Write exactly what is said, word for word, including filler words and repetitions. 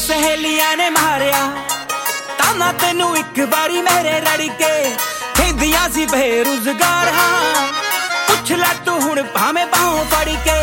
सहेलियां ने मारिया ताना तेनू एक बारी मेरे रड़ के कहंदियां सी बेरोजगार हाँ पुछ लै तू हुण भावें बाहों फड़ के